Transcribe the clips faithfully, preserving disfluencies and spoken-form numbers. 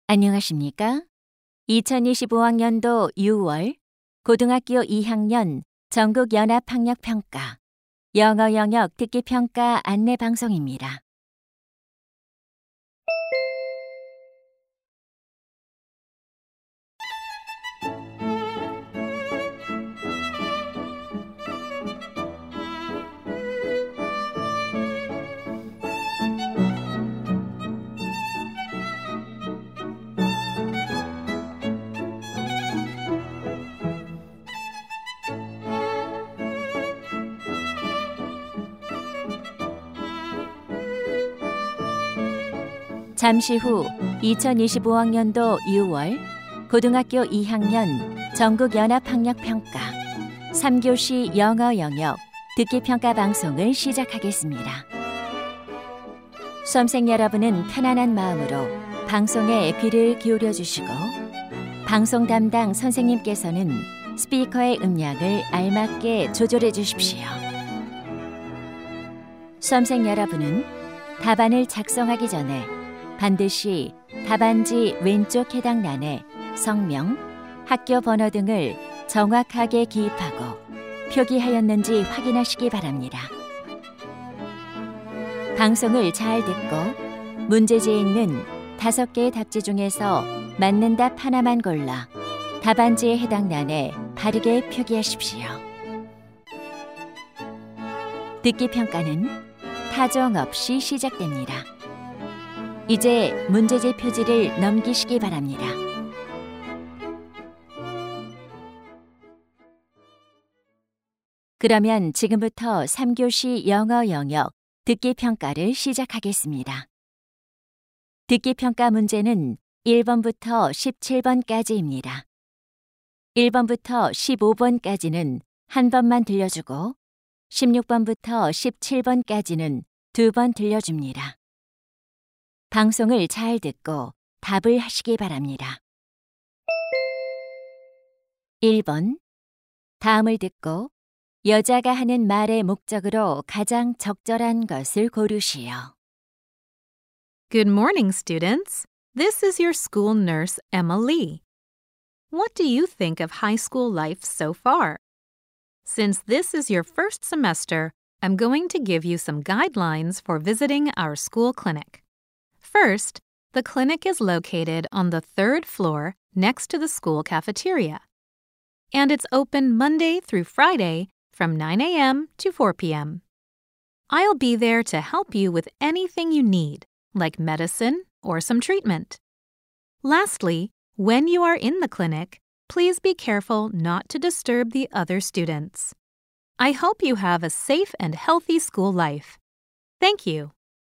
안녕하십니까? 이천이십오 학년도 유월 고등학교 이 학년 전국연합학력평가 영어 영역 듣기평가 안내 방송입니다. 잠시 후 이천이십오 학년도 유월 고등학교 이 학년 전국연합학력평가 삼 교시 영어 영역 듣기평가 방송을 시작하겠습니다. 수험생 여러분은 편안한 마음으로 방송에 귀를 기울여 주시고 방송 담당 선생님께서는 스피커의 음량을 알맞게 조절해 주십시오. 수험생 여러분은 답안을 작성하기 전에 반드시 답안지 왼쪽 해당란에 성명, 학교 번호 등을 정확하게 기입하고 표기하였는지 확인하시기 바랍니다. 방송을 잘 듣고 문제지에 있는 다섯 개의 답지 중에서 맞는 답 하나만 골라 답안지에 해당란에 바르게 표기하십시오. 듣기 평가는 타정 없이 시작됩니다. 이제 문제지 표지를 넘기시기 바랍니다. 그러면 지금부터 삼 교시 영어 영역 듣기 평가를 시작하겠습니다. 듣기 평가 문제는 일 번부터 십칠 번까지입니다. 일 번부터 십오 번까지는 한 번만 들려주고 십육 번부터 십칠 번까지는 두 번 들려줍니다. 방송을 잘 듣고 답을 하시기 바랍니다. 일 번. 다음을 듣고 여자가 하는 말의 목적으로 가장 적절한 것을 고르시오. Good morning, students. This is your school nurse, Emma Lee. What do you think of high school life so far? Since this is your first semester, I'm going to give you some guidelines for visiting our school clinic. First, the clinic is located on the third floor next to the school cafeteria. And it's open Monday through Friday from nine a.m. to four p.m. I'll be there to help you with anything you need, like medicine or some treatment. Lastly, when you are in the clinic, please be careful not to disturb the other students. I hope you have a safe and healthy school life. Thank you.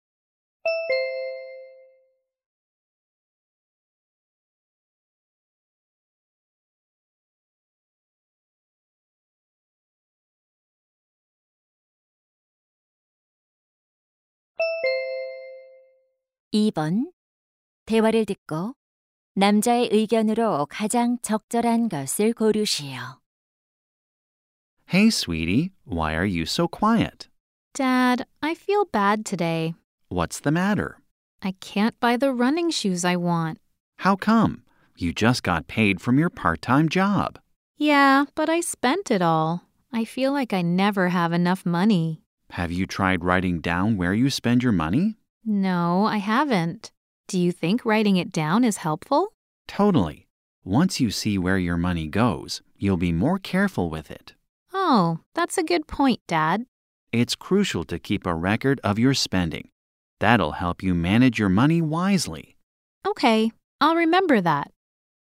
이 번. 대화를 듣고 남자의 의견으로 가장 적절한 것을 고르시오. Hey, sweetie, why are you so quiet? Dad, I feel bad today. What's the matter? I can't buy the running shoes I want. How come? You just got paid from your part-time job. Yeah, but I spent it all. I feel like I never have enough money. Have you tried writing down where you spend your money? No, I haven't. Do you think writing it down is helpful? Totally. Once you see where your money goes, you'll be more careful with it. Oh, that's a good point, Dad. It's crucial to keep a record of your spending. That'll help you manage your money wisely. Okay, I'll remember that.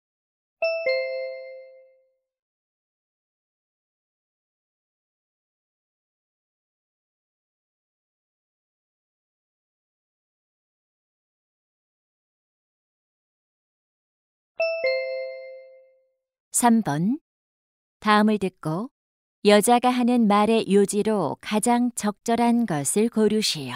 삼 번. 다음을 듣고 여자가 하는 말의 요지로 가장 적절한 것을 고르시오.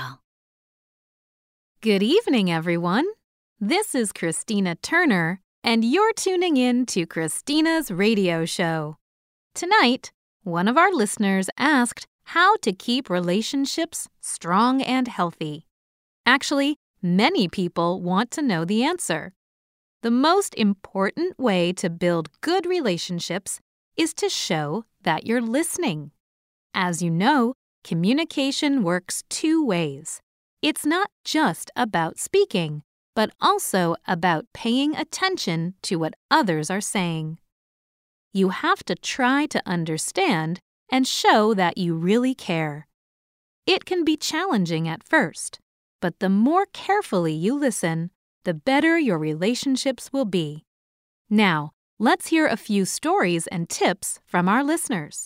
Good evening, everyone. This is Christina Turner, and you're tuning in to Christina's radio show. Tonight, one of our listeners asked how to keep relationships strong and healthy. Actually, many people want to know the answer. The most important way to build good relationships is to show that you're listening. As you know, communication works two ways. It's not just about speaking, but also about paying attention to what others are saying. You have to try to understand and show that you really care. It can be challenging at first, but the more carefully you listen, the better your relationships will be. Now, let's hear a few stories and tips from our listeners.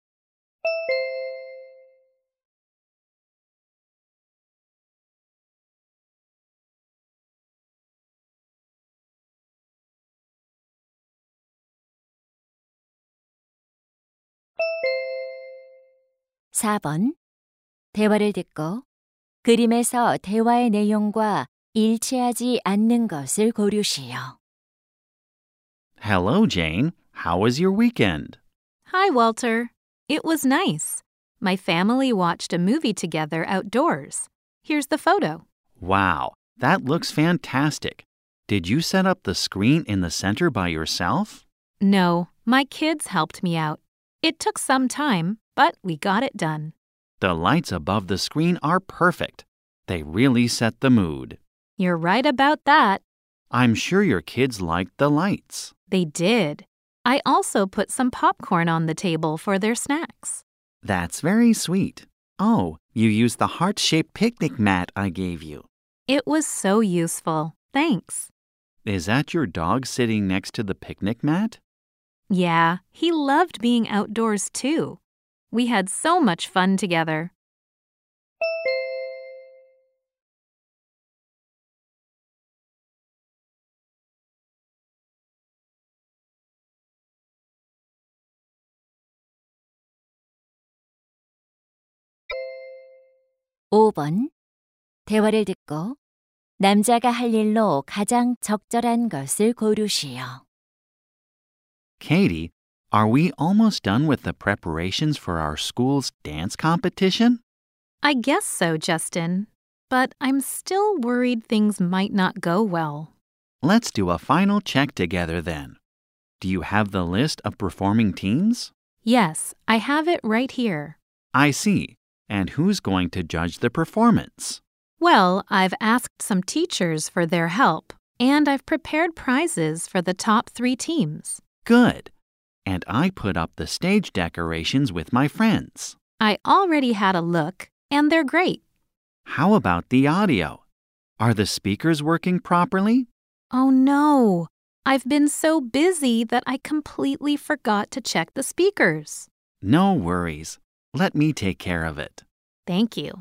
사 번. 대화를 듣고 그림에서 대화의 내용과 일치하지 않는 것을 고르시오. Hello, Jane. How was your weekend? Hi, Walter. It was nice. My family watched a movie together outdoors. Here's the photo. Wow, that looks fantastic. Did you set up the screen in the center by yourself? No, my kids helped me out. It took some time, but we got it done. The lights above the screen are perfect. They really set the mood. You're right about that. I'm sure your kids liked the lights. They did. I also put some popcorn on the table for their snacks. That's very sweet. Oh, you used the heart-shaped picnic mat I gave you. It was so useful. Thanks. Is that your dog sitting next to the picnic mat? Yeah, he loved being outdoors too. We had so much fun together. 오 번. 대화를 듣고 남자가 할 일로 가장 적절한 것을 고르시오. Katie, are we almost done with the preparations for our school's dance competition? I guess so, Justin. But I'm still worried things might not go well. Let's do a final check together then. Do you have the list of performing teams? Yes, I have it right here. I see. And who's going to judge the performance? Well, I've asked some teachers for their help, and I've prepared prizes for the top three teams. Good. And I put up the stage decorations with my friends. I already had a look, and they're great. How about the audio? Are the speakers working properly? Oh no, I've been so busy that I completely forgot to check the speakers. No worries. Let me take care of it. Thank you.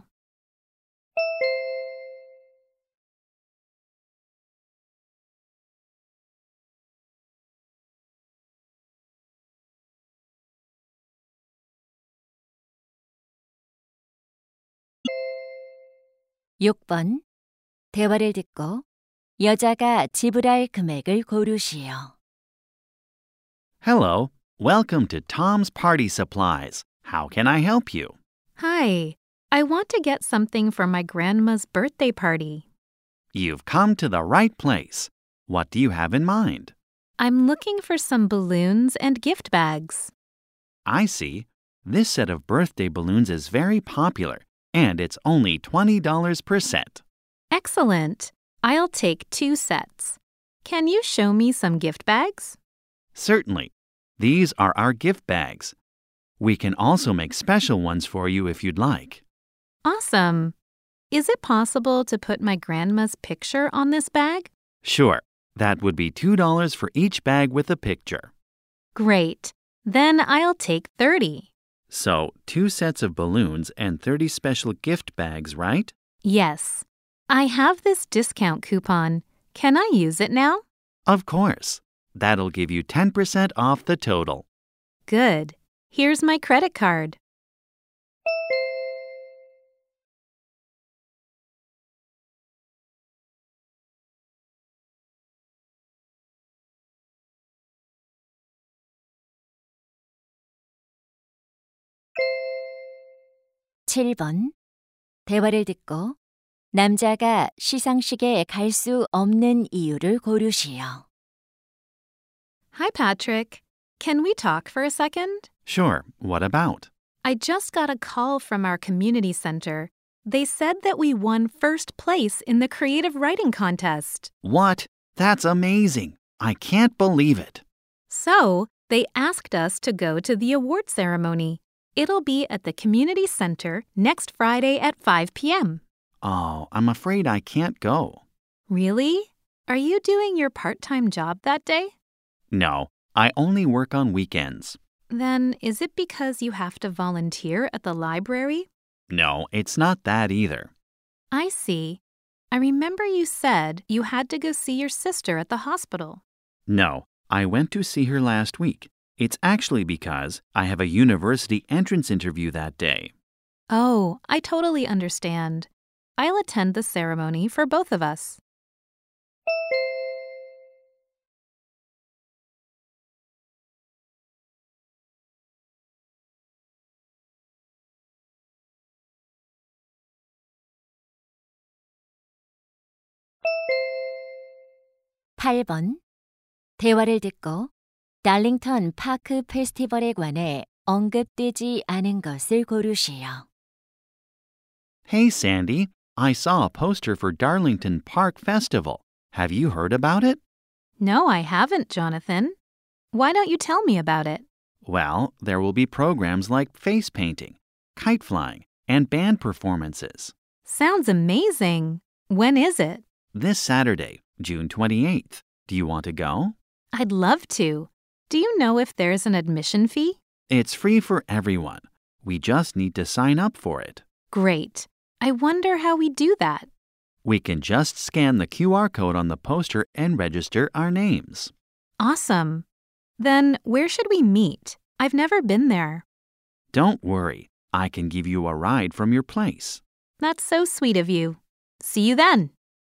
육 번. 대화를 듣고 여자가 지불할 금액을 고르시오. Hello. Welcome to Tom's Party Supplies. How can I help you? Hi, I want to get something for my grandma's birthday party. You've come to the right place. What do you have in mind? I'm looking for some balloons and gift bags. I see. This set of birthday balloons is very popular, and it's only twenty dollars per set. Excellent. I'll take two sets. Can you show me some gift bags? Certainly. These are our gift bags. We can also make special ones for you if you'd like. Awesome. Is it possible to put my grandma's picture on this bag? Sure. That would be two dollars for each bag with a picture. Great. Then I'll take thirty. So, two sets of balloons and thirty special gift bags, right? Yes. I have this discount coupon. Can I use it now? Of course. That'll give you ten percent off the total. Good. Here's my credit card. 칠 번. 대화를 듣고 남자가 시상식에 갈 수 없는 이유를 고르시오. Hi, Patrick. Can we talk for a second? Sure, what about? I just got a call from our community center. They said that we won first place in the creative writing contest. What? That's amazing. I can't believe it. So, they asked us to go to the award ceremony. It'll be at the community center next Friday at five p.m. Oh, I'm afraid I can't go. Really? Are you doing your part-time job that day? No, I only work on weekends. Then is it because you have to volunteer at the library? No, it's not that either. I see. I remember you said you had to go see your sister at the hospital. No, I went to see her last week. It's actually because I have a university entrance interview that day. Oh, I totally understand. I'll attend the ceremony for both of us. 팔 번. 대화를 듣고 달링턴 파크 페스티벌에 관해 언급되지 않은 것을 고르시오. Hey, Sandy, I saw a poster for Darlington Park Festival. Have you heard about it? No, I haven't, Jonathan. Why don't you tell me about it? Well, there will be programs like face painting, kite flying, and band performances. Sounds amazing. When is it? This Saturday, June twenty-eighth. Do you want to go? I'd love to. Do you know if there's an admission fee? It's free for everyone. We just need to sign up for it. Great. I wonder how we do that. We can just scan the Q R code on the poster and register our names. Awesome. Then where should we meet? I've never been there. Don't worry. I can give you a ride from your place. That's so sweet of you. See you then.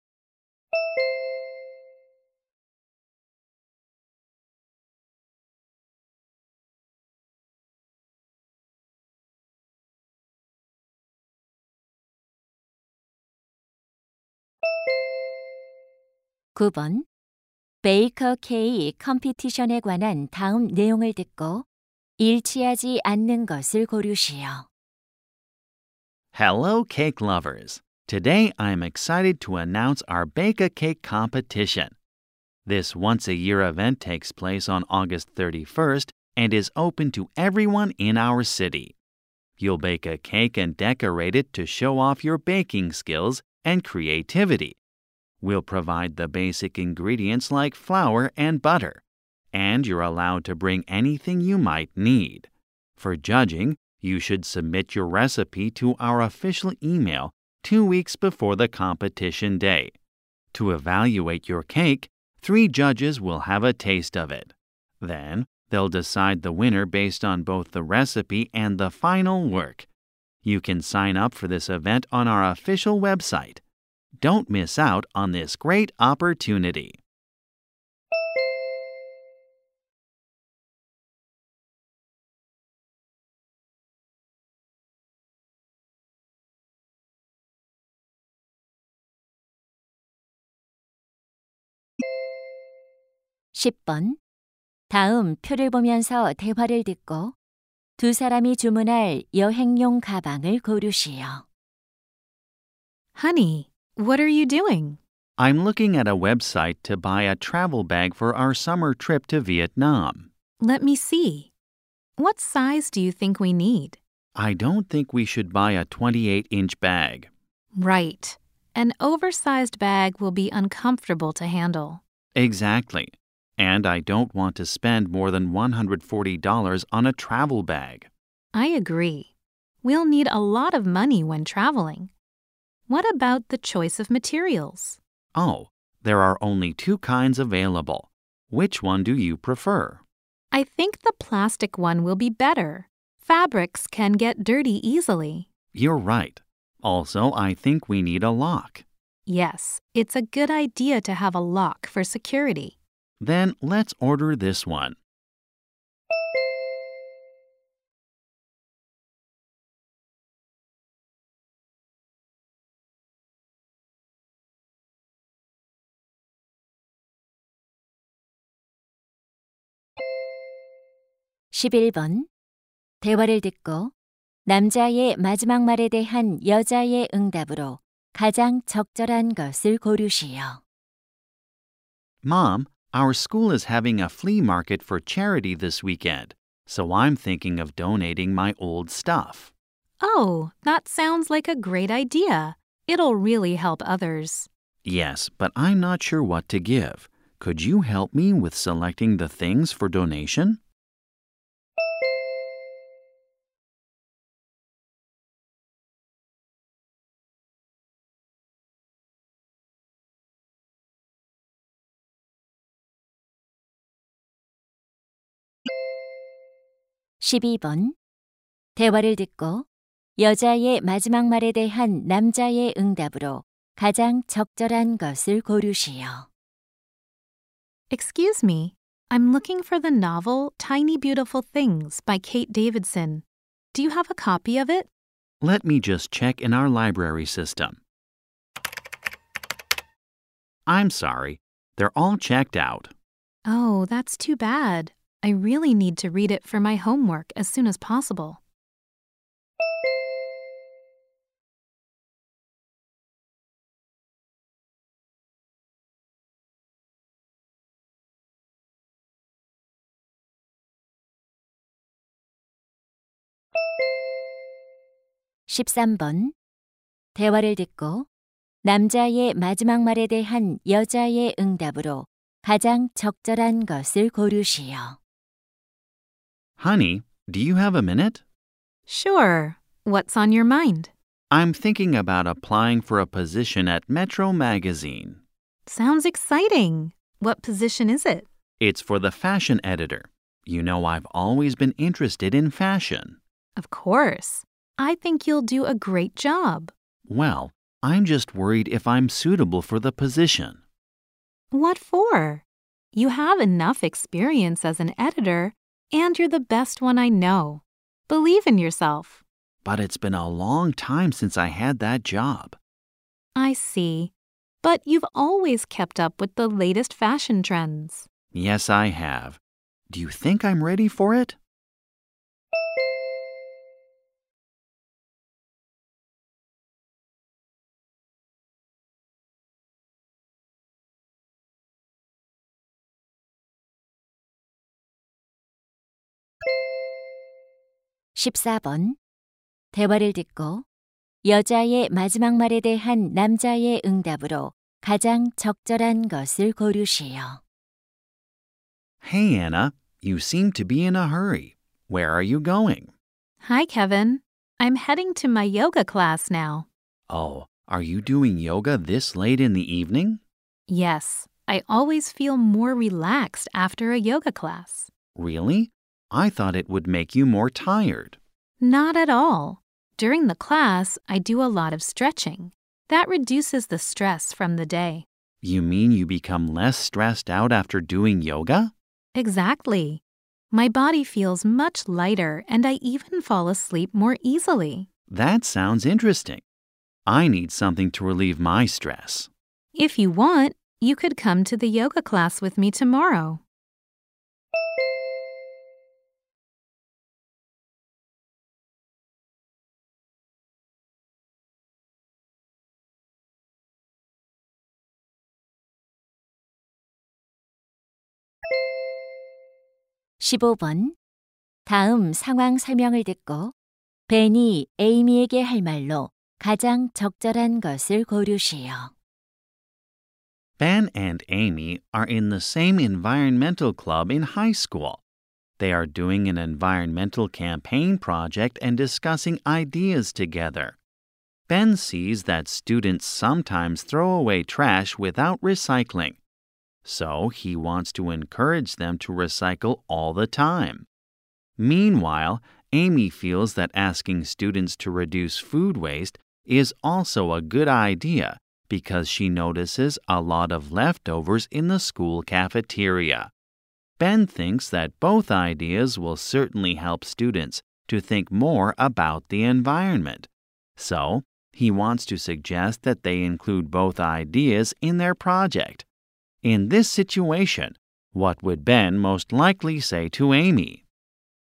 구 번. 베이커 K 컴피티션에 관한 다음 내용을 듣고 일치하지 않는 것을 고르시오. Hello, cake lovers. Today I'm excited to announce our Bake a Cake competition. This once-a-year event takes place on August thirty-first and is open to everyone in our city. You'll bake a cake and decorate it to show off your baking skills and creativity. We'll provide the basic ingredients like flour and butter, and you're allowed to bring anything you might need. For judging, you should submit your recipe to our official email two weeks before the competition day. To evaluate your cake, three judges will have a taste of it. Then, they'll decide the winner based on both the recipe and the final work. You can sign up for this event on our official website. Don't miss out on this great opportunity. 십 번. 다음 표를 보면서 대화를 듣고 두 사람이 주문할 여행용 가방을 고르시오. Honey, what are you doing? I'm looking at a website to buy a travel bag for our summer trip to Vietnam. Let me see. What size do you think we need? I don't think we should buy a twenty-eight inch bag. Right. An oversized bag will be uncomfortable to handle. Exactly. And I don't want to spend more than one hundred forty dollars on a travel bag. I agree. We'll need a lot of money when traveling. What about the choice of materials? Oh, there are only two kinds available. Which one do you prefer? I think the plastic one will be better. Fabrics can get dirty easily. You're right. Also, I think we need a lock. Yes, it's a good idea to have a lock for security. Then let's order this one. 십일 번. 대화를 듣고 남자의 마지막 말에 대한 여자의 응답으로 가장 적절한 것을 고르시오. Mom, our school is having a flea market for charity this weekend, so I'm thinking of donating my old stuff. Oh, that sounds like a great idea. It'll really help others. Yes, but I'm not sure what to give. Could you help me with selecting the things for donation? 십이 번. 대화를 듣고 여자의 마지막 말에 대한 남자의 응답으로 가장 적절한 것을 고르시오. Excuse me, I'm looking for the novel Tiny Beautiful Things by Kate Davidson. Do you have a copy of it? Let me just check in our library system. I'm sorry, they're all checked out. Oh, that's too bad. I really need to read it for my homework as soon as possible. 십삼 번. 대화를 듣고 남자의 마지막 말에 대한 여자의 응답으로 가장 적절한 것을 고르시오. Honey, do you have a minute? Sure. What's on your mind? I'm thinking about applying for a position at Metro Magazine. Sounds exciting. What position is it? It's for the fashion editor. You know I've always been interested in fashion. Of course. I think you'll do a great job. Well, I'm just worried if I'm suitable for the position. What for? You have enough experience as an editor, and you're the best one I know. Believe in yourself. But it's been a long time since I had that job. I see. But you've always kept up with the latest fashion trends. Yes, I have. Do you think I'm ready for it? 십사 번. 대화를 듣고 여자의 마지막 말에 대한 남자의 응답으로 가장 적절한 것을 고르시오. Hey, Anna, you seem to be in a hurry. Where are you going? Hi, Kevin. I'm heading to my yoga class now. Oh, are you doing yoga this late in the evening? Yes, I always feel more relaxed after a yoga class. Really? I thought it would make you more tired. Not at all. During the class, I do a lot of stretching. That reduces the stress from the day. You mean you become less stressed out after doing yoga? Exactly. My body feels much lighter and I even fall asleep more easily. That sounds interesting. I need something to relieve my stress. If you want, you could come to the yoga class with me tomorrow. 십오 번. 다음 상황 설명을 듣고 벤이 에이미에게 할 말로 가장 적절한 것을 고르시오. Ben and Amy are in the same environmental club in high school. They are doing an environmental campaign project and discussing ideas together. Ben sees that students sometimes throw away trash without recycling. So he wants to encourage them to recycle all the time. Meanwhile, Amy feels that asking students to reduce food waste is also a good idea because she notices a lot of leftovers in the school cafeteria. Ben thinks that both ideas will certainly help students to think more about the environment. So, he wants to suggest that they include both ideas in their project. In this situation, what would Ben most likely say to Amy?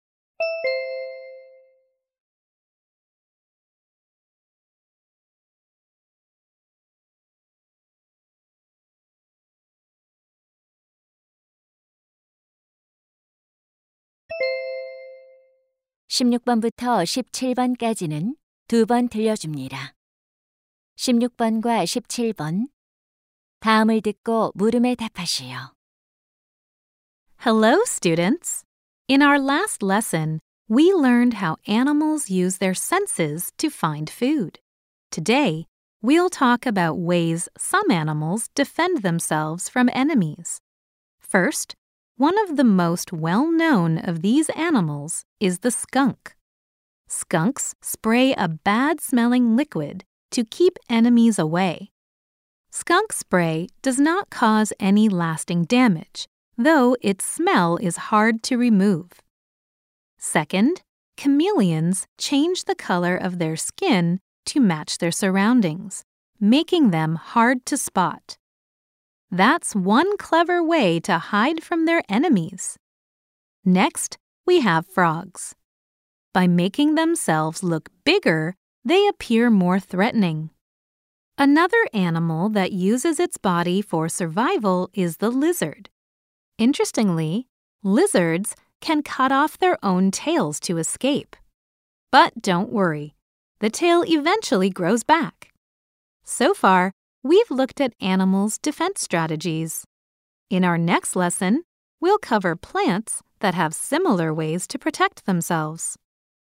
십육 번부터 십칠 번까지는 두 번 들려줍니다. 십육 번과 십칠 번. 다음을 듣고 물음에 답하시오. Hello, students. In our last lesson, we learned how animals use their senses to find food. Today, we'll talk about ways some animals defend themselves from enemies. First, one of the most well-known of these animals is the skunk. Skunks spray a bad-smelling liquid to keep enemies away. Skunk spray does not cause any lasting damage, though its smell is hard to remove. Second, chameleons change the color of their skin to match their surroundings, making them hard to spot. That's one clever way to hide from their enemies. Next, we have frogs. By making themselves look bigger, they appear more threatening. Another animal that uses its body for survival is the lizard. Interestingly, lizards can cut off their own tails to escape. But don't worry, the tail eventually grows back. So far, we've looked at animals' defense strategies. In our next lesson, we'll cover plants that have similar ways to protect themselves.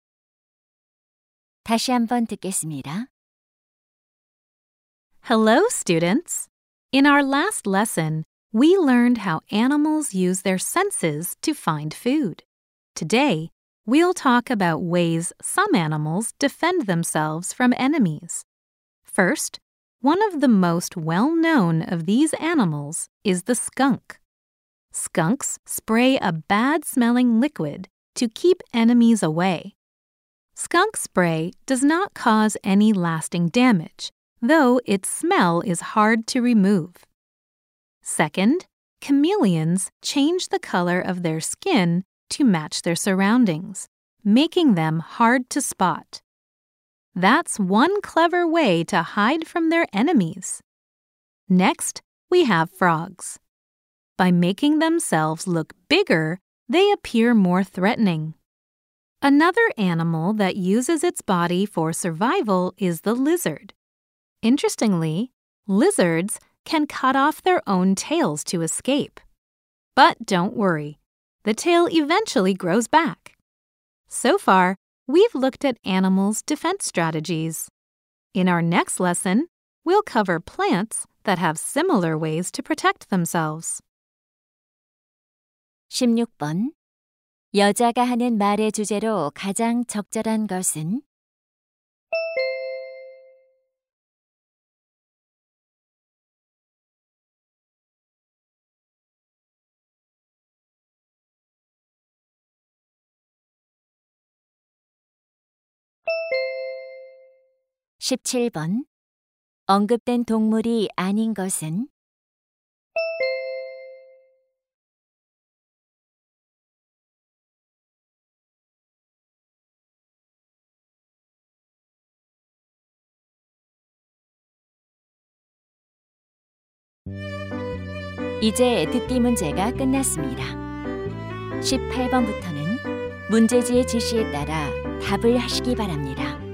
다시 한번 듣겠습니다. Hello, students. In our last lesson, we learned how animals use their senses to find food. Today, we'll talk about ways some animals defend themselves from enemies. First, one of the most well-known of these animals is the skunk. Skunks spray a bad-smelling liquid to keep enemies away. Skunk spray does not cause any lasting damage, though its smell is hard to remove. Second, chameleons change the color of their skin to match their surroundings, making them hard to spot. That's one clever way to hide from their enemies. Next, we have frogs. By making themselves look bigger, they appear more threatening. Another animal that uses its body for survival is the lizard. Interestingly, lizards can cut off their own tails to escape. But don't worry, the tail eventually grows back. So far, we've looked at animals' defense strategies. In our next lesson, we'll cover plants that have similar ways to protect themselves. 십육 번. 여자가 하는 말의 주제로 가장 적절한 것은? 십칠 번. 언급된 동물이 아닌 것은? 이제 듣기 문제가 끝났습니다. 십팔 번부터는 문제지의 지시에 따라 답을 하시기 바랍니다.